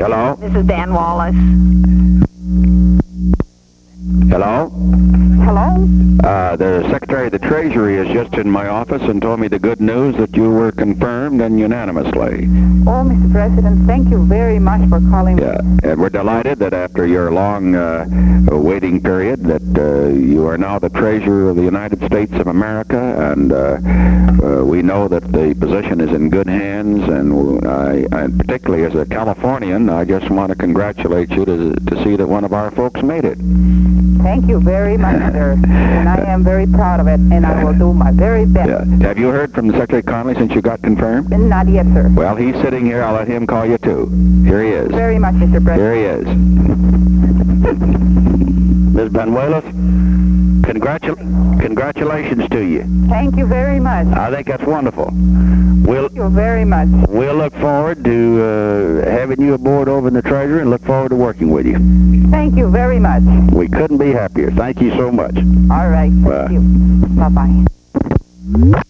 Hello? This is Dan Wallace. Hello? Hello? The Secretary of the Treasury is just in my office and told me the good news that you were confirmed and unanimously. Oh, Mr. President, thank you very much for calling me. Yeah, and we're delighted that after your long waiting period that you are now the Treasurer of the United States of America, and we know that the position is in good hands, and particularly as a Californian, I just want to congratulate you to see that one of our folks made it. Thank you very much, sir. And I am very proud of it, and I will do my very best. Yeah. Have you heard from Secretary Connolly since you got confirmed? Not yet, sir. Well, he's sitting here. I'll let him call you, too. Here he is. Very much, Mr. President. Here he is. Ms. Benuelos, congratulations to you. Thank you very much. I think that's wonderful. Thank you very much. We'll look forward to having you aboard over in the Treasury and look forward to working with you. Thank you very much. We couldn't be happier. Thank you so much. All right. Thank you. Bye-bye.